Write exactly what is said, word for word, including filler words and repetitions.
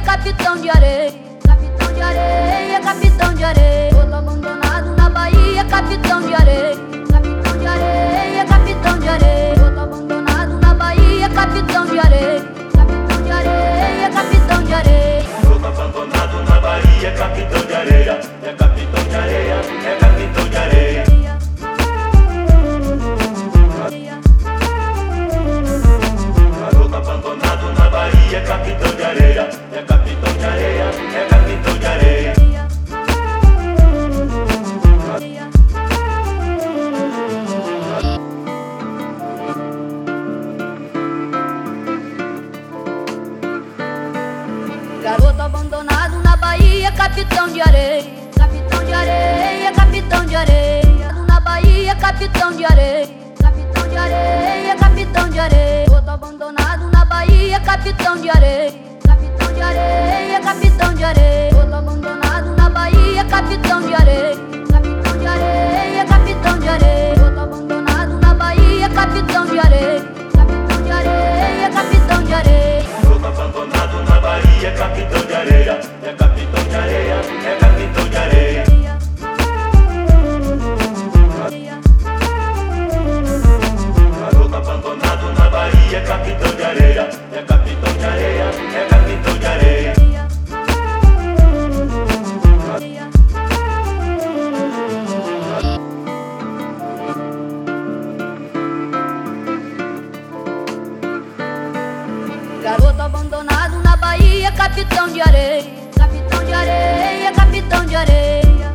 capitão de areia, capitão de areia, capitão de areia. Todo abandonado na Bahia, capitão de areia, capitão de areia, capitão de areia. Todo abandonado na Bahia, capitão de areia, capitão de areia, capitão de areia. Todo abandonado na Bahia, capitão de areia, é capitão de areia, é capitão de areia. Garoto abandonado na Bahia, capitão de areia, é capitão de areia, é capitão de areia. Garoto abandonado na Bahia, capitão de areia, capitão de areia, capitão de areia. Na Bahia, capitão de areia, capitão de areia, capitão de areia. Todo abandonado na Bahia, capitão de areia, capitão de areia, capitão de areia. Todo abandonado